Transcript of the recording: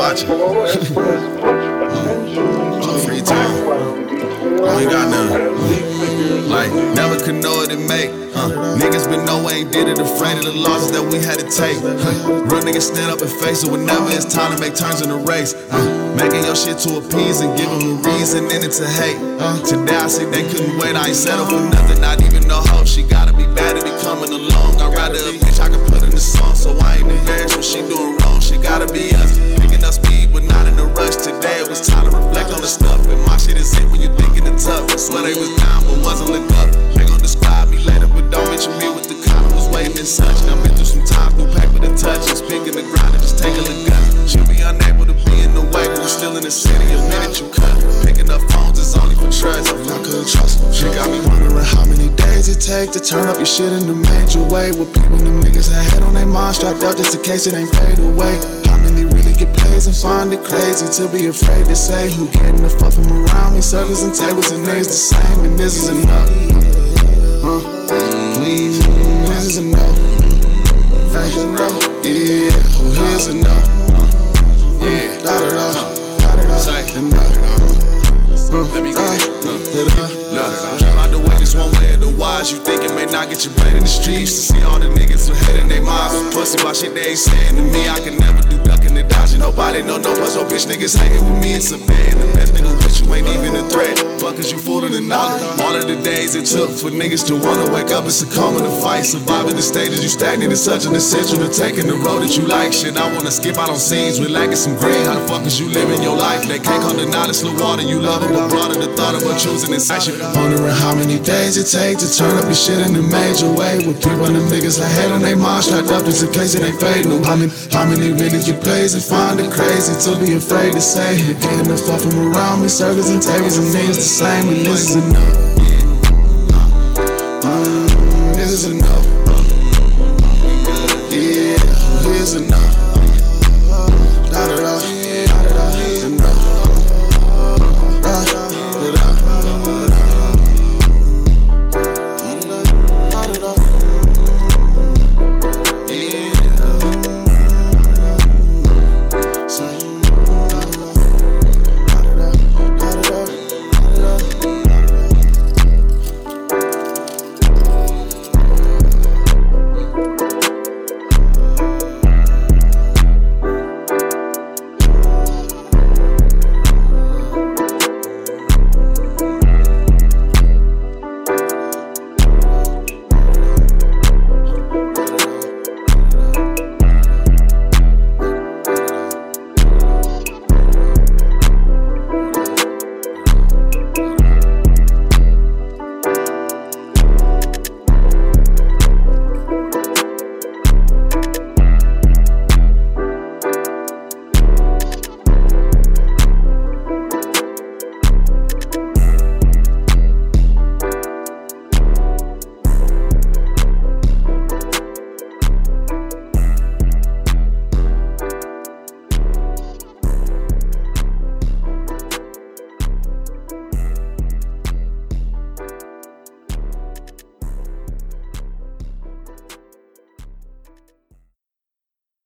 watching. Free time. I ain't got none. Like, never could know what it make. Niggas been know we ain't did it, afraid of the losses that we had to take. Real niggas stand up and face it whenever it's time to make turns in the race. Making your shit to appease and give them a reason in it to hate. Today I see they couldn't wait, I ain't settle for nothing, not even no hope. She gotta be bad to be coming along. I'd rather a bitch I can put in the song, so I ain't embarrassed when she doing wrong. She gotta be us, picking up speed but not in a rush. Today it was time to reflect on the stuff, and my shit is it when you thinking it tough. I swear they was down but wasn't look up. They gon' describe me later, but don't mention me with the condom was waiting and such. Now been through some times, through paper to touch, and speaking the grind and just taking the gun. She'll be unable to be in the way, but we're still in the city. A minute you cut, picking up phones is only for trust. I couldn't trust them. She got me wondering how many days it take to turn up your shit in the major way. With people, them niggas had on their mind strapped up just in case it ain't fade away. How many really get plays and find it crazy to be afraid to say who getting the fuck from around me? Circles and tables and names the same, and this is enough. Please, this is enough. Yeah, here's enough. Yeah, da-da-da, say enough. Let me get it. Came out the way, this one way of the wise. You think it may not get your bread in the streets. To see all the niggas who hate in they minds. Pussy about shit they ain't saying to me. I can never do ducking and dodging. Nobody know no buzz, no bitch niggas hating with me. It's a bad. The best nigga with you ain't even a threat. Fuck cause you fooling the knowledge. All of the days it took for niggas to wanna wake up and succumb in the fight. Surviving the stages you stagnant is such an essential to taking the road that you like. Shit, I wanna skip out on scenes with lacking some green. How the fuck is you living your life? They can't come to knowledge, slow water. You love it, but broader the thought about choosing inside you. Wondering how many days it take to turn up your shit in a major way. With people and them niggas that head on they mind strapped up just in case it ain't fading. How many really get plays and find it crazy to be afraid to say you're getting the fuck from around me? Circles and tables and names the same, and this is enough.